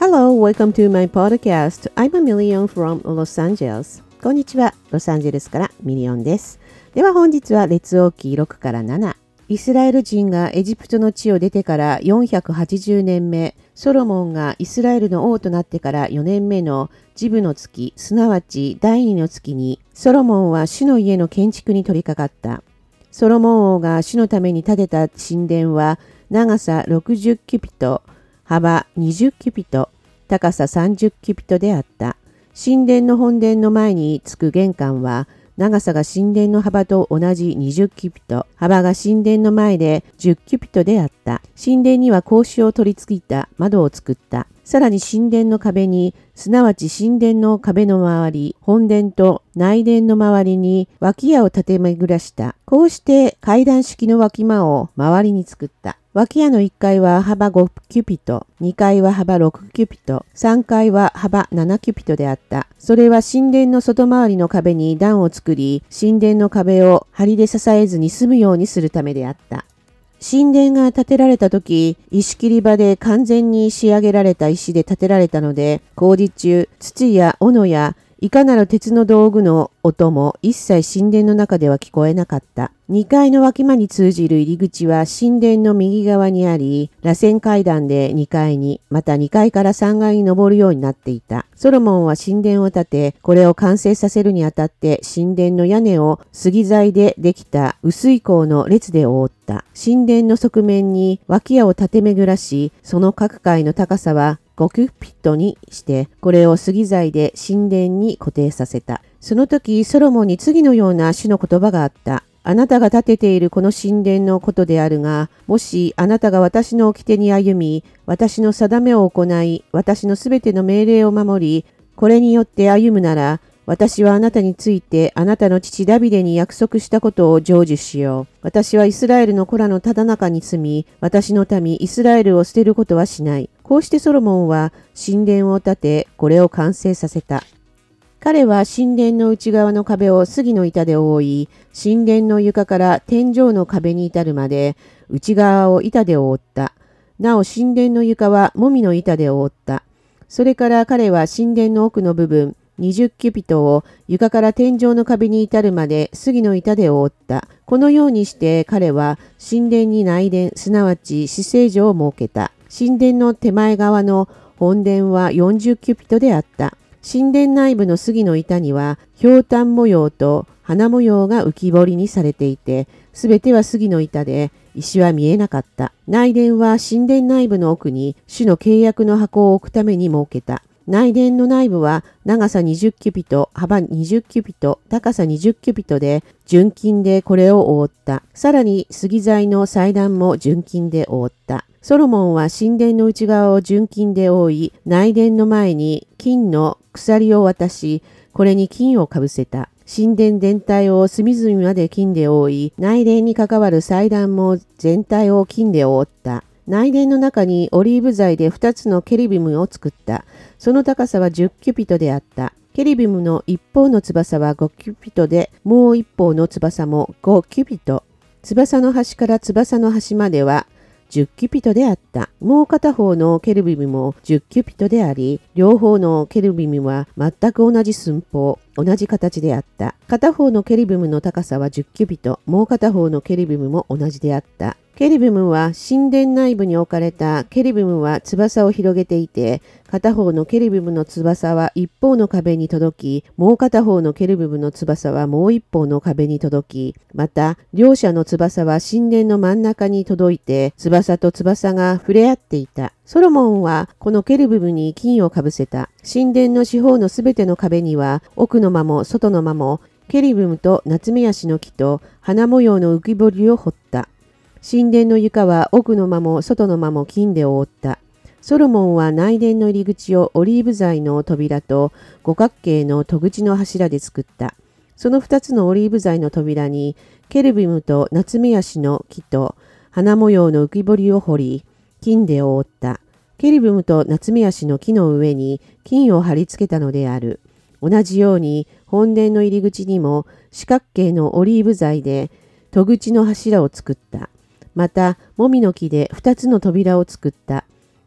Hello, welcome to my podcast. I'm a million from Los Angeles. こんにちは、ロサンゼルスからミリオンです。では本日は列王記6から7。イスラエル人がエジプトの地を出てから480年目、ソロモンがイスラエルの王となってから4年目のジブの月、すなわち第2の月に、ソロモンは主の家の建築に取り掛かった。ソロモン王が主のために建てた神殿は、長さ60キュピト、幅20キュピト、高さ30キュピトであった。神殿の本殿の前につく玄関は、長さが神殿の幅と同じ20キュピト、幅が神殿の前で10キュピトであった。神殿には格子を取り付いた窓を作った。さらに神殿の壁に、すなわち神殿の壁の周り、本殿と内殿の周りに脇屋を立て巡らした。こうして階段式の脇間を周りに作った。脇屋の1階は幅5キュピト、2階は幅6キュピト、3階は幅7キュピトであった。それは神殿の外回りの壁に段を作り、神殿の壁を梁で支えずに済むようにするためであった。神殿が建てられた時、石切り場で完全に仕上げられた石で建てられたので、工事中、土や斧やいかなる鉄の道具の音も一切神殿の中では聞こえなかった。2階の脇間に通じる入り口は神殿の右側にあり、螺旋階段で2階に、また2階から3階に登るようになっていた。ソロモンは神殿を建て、これを完成させるにあたって神殿の屋根を杉材でできた薄い鋼の列で覆った。神殿の側面に脇屋を立て巡らし、その各階の高さは5キュピットにして、これを杉材で神殿に固定させた。その時、ソロモンに次のような主の言葉があった。あなたが建てているこの神殿のことであるが、もしあなたが私の掟に歩み、私の定めを行い、私のすべての命令を守り、これによって歩むなら、私はあなたについてあなたの父ダビデに約束したことを成就しよう。私はイスラエルの子らのただ中に住み、私の民イスラエルを捨てることはしない。こうしてソロモンは神殿を建て、これを完成させた。彼は神殿の内側の壁を杉の板で覆い、神殿の床から天井の壁に至るまで内側を板で覆った。なお神殿の床はもみの板で覆った。それから彼は神殿の奥の部分、20キュピトを床から天井の壁に至るまで杉の板で覆った。このようにして彼は神殿に内殿、すなわち至聖所を設けた。神殿の手前側の本殿は40キュピトであった。神殿内部の杉の板には、ひょうたん模様と花模様が浮き彫りにされていて、すべては杉の板で、石は見えなかった。内殿は神殿内部の奥に、主の契約の箱を置くために設けた。内殿の内部は、長さ20キュピト、幅20キュピト、高さ20キュピトで、純金でこれを覆った。さらに、杉材の祭壇も純金で覆った。ソロモンは神殿の内側を純金で覆い、内殿の前に金の鎖を渡し、これに金をかぶせた。神殿全体を隅々まで金で覆い、内殿に関わる祭壇も全体を金で覆った。内殿の中にオリーブ材で2つのケルビムを作った。その高さは10キュピトであった。ケルビムの一方の翼は5キュピトで、もう一方の翼も5キュピト。翼の端から翼の端までは10キュピトであった。もう片方のケルビムも10キュピトであり、両方のケルビムは全く同じ寸法、同じ形であった。片方のケルビムの高さは10キュピト、もう片方のケルビムも同じであった。ケルビムは神殿内部に置かれたケルビムは翼を広げていて、片方のケルビムの翼は一方の壁に届き、もう片方のケルビムの翼はもう一方の壁に届き、また両者の翼は神殿の真ん中に届いて、翼と翼が触れ合っていた。ソロモンはこのケルビムに金をかぶせた。神殿の四方のすべての壁には、奥の間も外の間も、ケルビムとナツメヤシの木と花模様の浮き彫りを彫った。神殿の床は奥の間も外の間も金で覆った。ソロモンは内殿の入り口をオリーブ材の扉と五角形の戸口の柱で作った。その2つのオリーブ材の扉にケルビムとナツメヤシの木と花模様の浮き彫りを彫り、金で覆った。ケルビムとナツメヤシの木の上に金を貼り付けたのである。同じように本殿の入り口にも四角形のオリーブ材で戸口の柱を作った。また、もみの木で2つの扉を作った。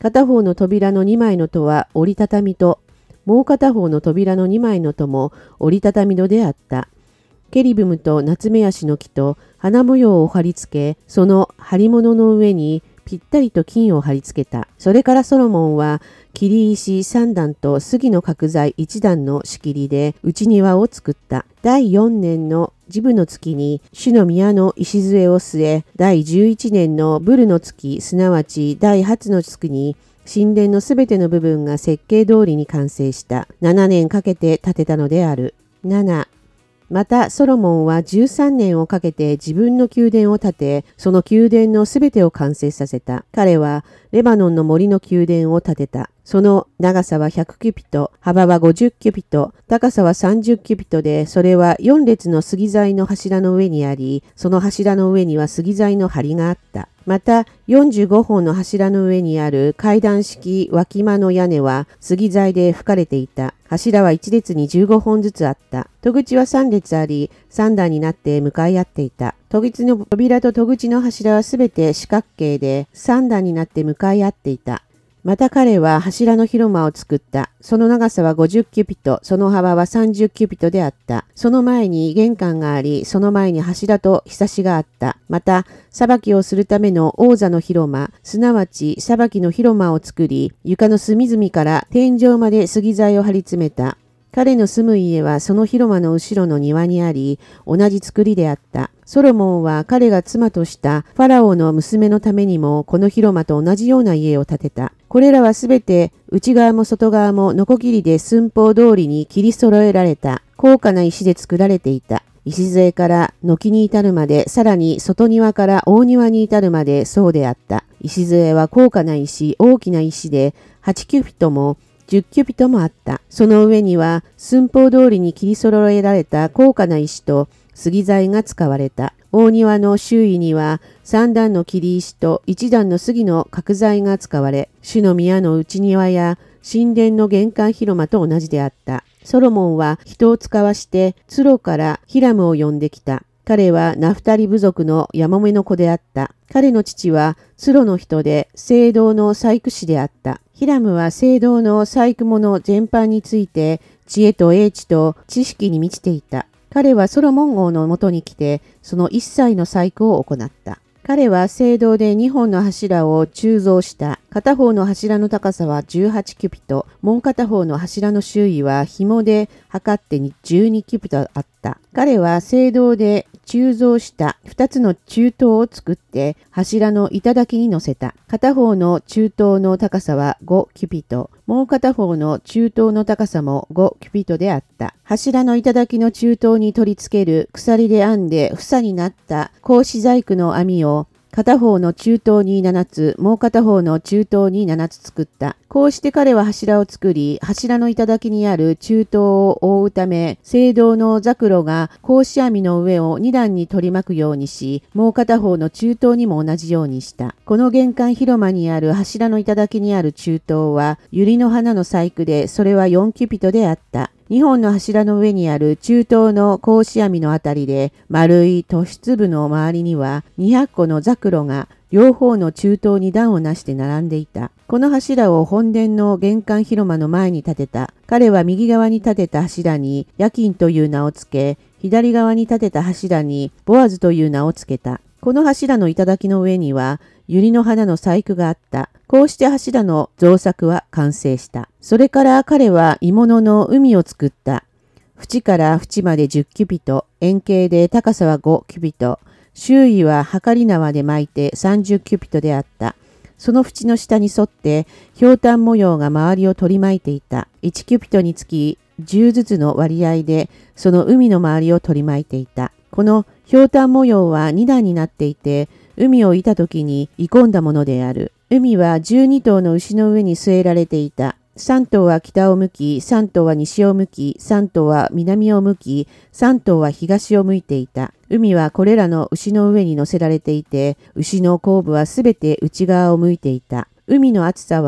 片方の扉の2枚の戸は折りたたみ戸、もう片方の扉の2枚の戸も折りたたみ戸であった。ケリブムとナツメヤシの木と花模様を貼り付け、その貼り物の上にぴったりと金を貼り付けた。それからソロモンは切り石3段と杉の角材1段の仕切りで内庭を作った。第4年のジブの月に主の宮の礎を据え、第11年のブルの月、すなわち第8の月に神殿のすべての部分が設計通りに完成した。7年かけて建てたのである。7、またソロモンは13年をかけて自分の宮殿を建て、その宮殿のすべてを完成させた。彼はレバノンの森の宮殿を建てた。その長さは100キュピト、幅は50キュピト、高さは30キュピトで、それは4列の杉材の柱の上にあり、その柱の上には杉材の梁があった。また45本の柱の上にある階段式脇間の屋根は杉材で吹かれていた。柱は1列に15本ずつあった。戸口は3列あり、3段になって向かい合っていた。戸口の扉と戸口の柱はすべて四角形で3段になって向かい合っていた。また彼は柱の広間を作った。その長さは50キュピト、その幅は30キュピトであった。その前に玄関があり、その前に柱とひさしがあった。また、裁きをするための王座の広間、すなわち裁きの広間を作り、床の隅々から天井まで杉材を張り詰めた。彼の住む家はその広間の後ろの庭にあり、同じ作りであった。ソロモンは彼が妻としたファラオの娘のためにもこの広間と同じような家を建てた。これらはすべて内側も外側もノコギリで寸法通りに切り揃えられた高価な石で作られていた。礎から軒に至るまで、さらに外庭から大庭に至るまでそうであった。礎は高価な石、大きな石で8キュピトも10キュピトもあった。その上には寸法通りに切り揃えられた高価な石と杉材が使われた。大庭の周囲には3段の切り石と1段の杉の角材が使われ、主の宮の内庭や神殿の玄関広間と同じであった。ソロモンは人を使わしてツロからヒラムを呼んできた。彼はナフタリ部族のヤモメの子であった。彼の父はツロの人で聖堂の細工師であった。ヒラムは聖堂の細工物全般について知恵と英知と知識に満ちていた。彼はソロモン王のもとに来て、その一切の細工を行った。彼は聖堂で2本の柱を鋳造した。片方の柱の高さは18キュピト、もう片方の柱の周囲は紐で測って12キュピトあった。彼は聖堂で鋳造した2つの柱塔を作って柱の頂に乗せた。片方の柱塔の高さは5キュピト、もう片方の柱塔の高さも5キュピトであった。柱の頂の柱塔に取り付ける鎖で編んで房になった格子細工の網を片方の柱塔に7つ、もう片方の柱塔に7つ作った。こうして彼は柱を作り、柱の頂にある柱塔を覆うため、聖堂のザクロが格子網の上を2段に取り巻くようにし、もう片方の柱塔にも同じようにした。この玄関広間にある柱の頂にある柱塔は、百合の花の細工で、それは4キュピトであった。2本の柱の上にある柱塔の格子網のあたりで、丸い突出部の周りには200個のザクロが両方の柱塔に段をなして並んでいた。この柱を本殿の玄関広間の前に立てた。彼は右側に立てた柱にヤキンという名をつけ、左側に立てた柱にボアズという名をつけた。この柱の頂の上には百合の花の細工があった。こうして柱の造作は完成した。それから彼は鋳物の海を作った。縁から縁まで10キュピト、円形で高さは5キュピト、周囲は測り縄で巻いて30キュピトであった。その縁の下に沿ってひょうたん模様が周りを取り巻いていた。1キュピトにつき10ずつの割合でその海の周りを取り巻いていた。このひょうたん模様は2段になっていて、海を射た時に鋳込んだものである。海は12頭の牛の上に据えられていた。3頭は北を向き、3頭は西を向き、3頭は南を向き、3頭は東を向いていた。海はこれらの牛の上に乗せられていて、牛の後部はすべて内側を向いていた。海の厚さは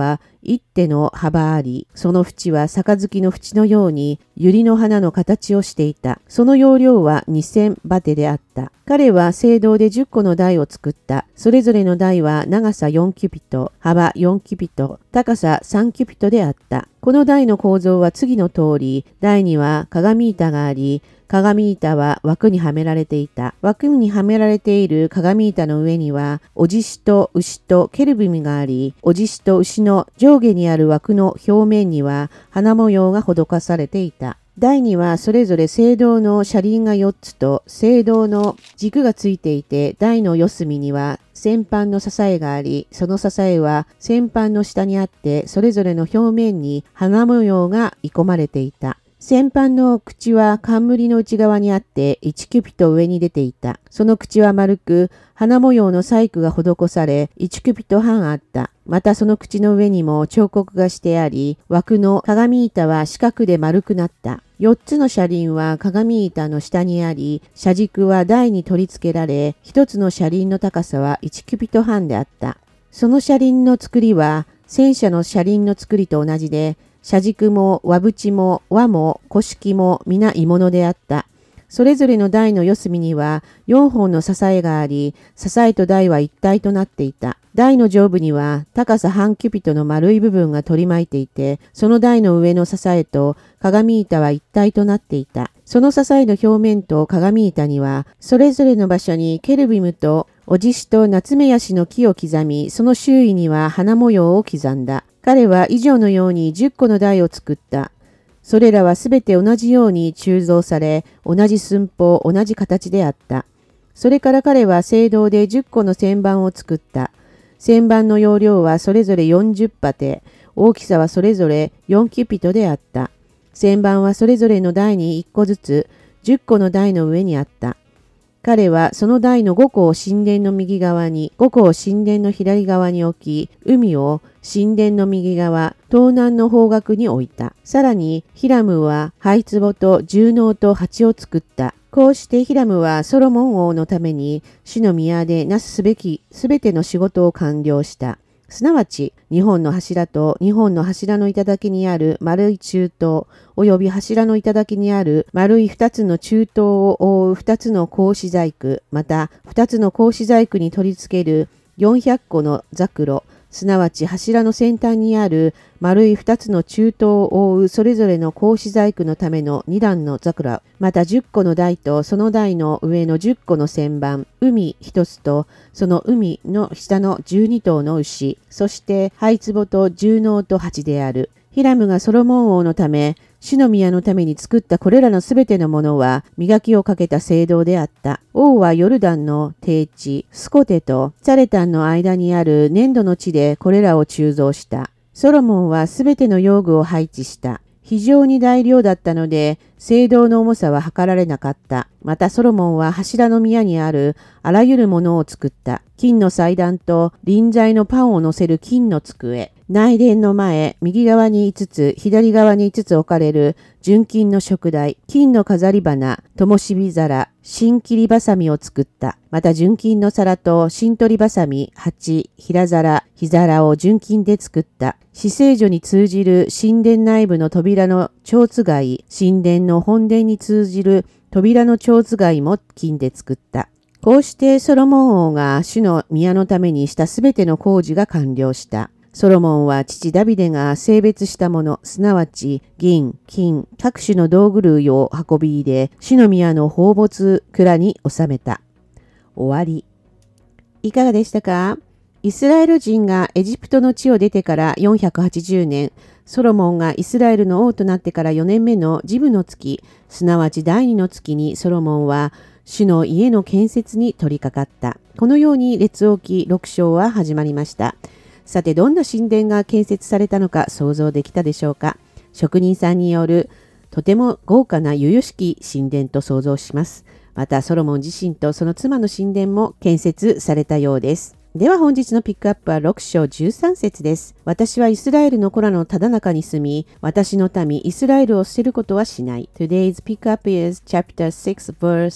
一手の幅あり、その縁は杯の縁のように百合の花の形をしていた。その容量は2000バテであった。彼は青銅で10個の台を作った。それぞれの台は長さ4キュピト、幅4キュピト、高さ3キュピトであった。この台の構造は次の通り、台には鏡板があり、鏡板は枠にはめられていた。枠にはめられている鏡板の上には、おじしと牛とケルビムがあり、おじしと牛の上下にある枠の表面には花模様が施されていた。台にはそれぞれ青銅の車輪が4つと青銅の軸がついていて、台の四隅には先端の支えがあり、その支えは先端の下にあって、それぞれの表面に花模様が鋳込まれていた。先端の口は冠の内側にあって1キュピト上に出ていた。その口は丸く、花模様の細工が施され、1キュピト半あった。またその口の上にも彫刻がしてあり、枠の鏡板は四角で丸くなった。4つの車輪は鏡板の下にあり、車軸は台に取り付けられ、1つの車輪の高さは1キュピト半であった。その車輪の作りは、戦車の車輪の作りと同じで、車軸も輪縁も輪も古式も皆鋳物であった。それぞれの台の四隅には4本の支えがあり、支えと台は一体となっていた。台の上部には高さ半キュピトの丸い部分が取り巻いていて、その台の上の支えと鏡板は一体となっていた。その支えの表面と鏡板には、それぞれの場所にケルビムとおじしとナツメヤシの木を刻み、その周囲には花模様を刻んだ。彼は以上のように10個の台を作った。それらはすべて同じように鋳造され、同じ寸法、同じ形であった。それから彼は青銅で10個の旋盤を作った。旋盤の容量はそれぞれ40バテ、大きさはそれぞれ4キュピトであった。旋盤はそれぞれの台に1個ずつ、10個の台の上にあった。彼はその台の5個を神殿の右側に、5個を神殿の左側に置き、海を神殿の右側、東南の方角に置いた。さらに、ヒラムは灰壺と重能と鉢を作った。こうしてヒラムはソロモン王のために、主の宮でなすべきすべての仕事を完了した。すなわち、2本の柱と2本の柱の頂にある丸い柱頭、および柱の頂にある丸い2つの柱頭を覆う2つの格子細工、また2つの格子細工に取り付ける400個のザクロ、すなわち柱の先端にある丸い2つの柱頭を覆うそれぞれの格子細工のための2段のザクロ、また10個の台とその台の上の10個の旋盤、海1つとその海の下の12頭の牛、そして灰壺と重能と鉢である。ヒラムがソロモン王のため、主の宮のために作ったこれらのすべてのものは磨きをかけた青銅であった。王はヨルダンの低地、スコテとツァレタンの間にある粘土の地でこれらを鋳造した。ソロモンはすべての用具を配置した。非常に大量だったので、青銅の重さは測られなかった。またソロモンは柱の宮にあるあらゆるものを作った。金の祭壇と臨在のパンを乗せる金の机。内殿の前、右側に5つ、左側に5つ置かれる純金の食台、金の飾り花、灯火皿、新切りばさみを作った。また純金の皿と新取りばさみ、鉢、平皿、火皿を純金で作った。至聖所に通じる神殿内部の扉の蝶つがい、神殿の本殿に通じる扉の蝶つがいも金で作った。こうしてソロモン王が主の宮のためにしたすべての工事が完了した。ソロモンは父ダビデが性別したもの、すなわち銀、金、各種の道具類を運び入れ、主の宮の宝物蔵に収めた。終わり。いかがでしたか？イスラエル人がエジプトの地を出てから480年、ソロモンがイスラエルの王となってから4年目のジブの月、すなわち第2の月にソロモンは主の家の建設に取り掛かった。このように列王記6章は始まりました。さて、どんな神殿が建設されたのか想像できたでしょうか？職人さんによるとても豪華な由々しき神殿と想像します。またソロモン自身とその妻の神殿も建設されたようです。では本日のピックアップは6章13節です。私はイスラエルの子らのただ中に住み、私の民イスラエルを捨てることはしない。Today's pick up is chapter 6 verse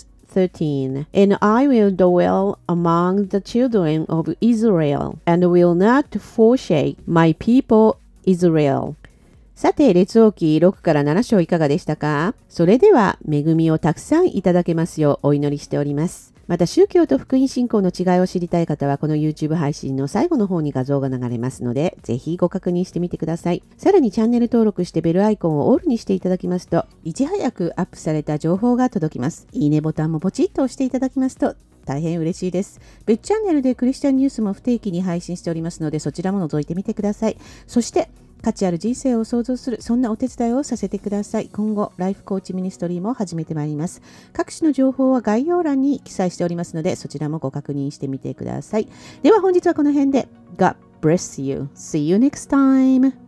13. And I will dwell among the children of Israel, and will not forsake my people Israel。さて、列王記6から7章いかがでしたか？それでは、恵みをたくさんいただけますようお祈りしております。また、宗教と福音信仰の違いを知りたい方は、この YouTube 配信の最後の方に画像が流れますので、ぜひご確認してみてください。さらにチャンネル登録してベルアイコンをオールにしていただきますと、いち早くアップされた情報が届きます。いいねボタンもポチッと押していただきますと、大変嬉しいです。別チャンネルでクリスチャンニュースも不定期に配信しておりますので、そちらも覗いてみてください。そして、価値ある人生を創造する、そんなお手伝いをさせてください。今後、ライフコーチミニストリーも始めてまいります。各種の情報は概要欄に記載しておりますので、そちらもご確認してみてください。では本日はこの辺で。God bless you. See you next time.